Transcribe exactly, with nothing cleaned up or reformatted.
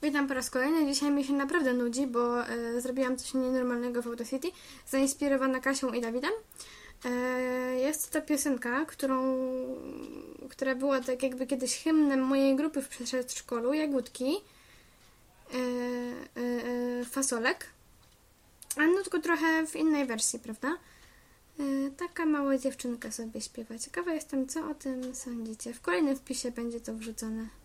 Witam po raz kolejny. Dzisiaj mi się naprawdę nudzi, bo e, zrobiłam coś nienormalnego w Audacity, zainspirowana Kasią i Dawidem. E, jest to piosenka, którą, która była tak jakby kiedyś hymnem mojej grupy w przedszkolu, Jagódki, e, e, e, Fasolek, a no tylko trochę w innej wersji, prawda? E, taka mała dziewczynka sobie śpiewa. Ciekawa jestem, co o tym sądzicie. W kolejnym wpisie będzie to wrzucone.